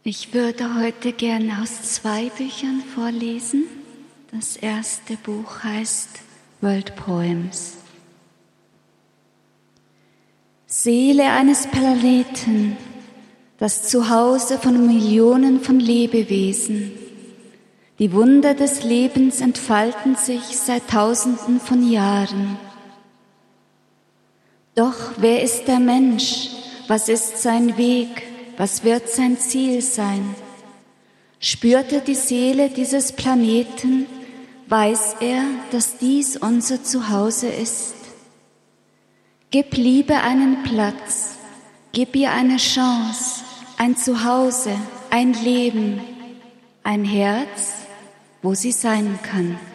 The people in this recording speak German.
Ich würde heute gerne aus 2 Büchern vorlesen. Das erste Buch heißt World Poems. Seele eines Planeten, das Zuhause von Millionen von Lebewesen. Die Wunder des Lebens entfalten sich seit Tausenden von Jahren. Doch wer ist der Mensch? Was ist sein Weg? Was wird sein Ziel sein? Spürt die Seele dieses Planeten? Weiß er, dass dies unser Zuhause ist? Gib Liebe einen Platz, gib ihr eine Chance, ein Zuhause, ein Leben, ein Herz, wo sie sein kann.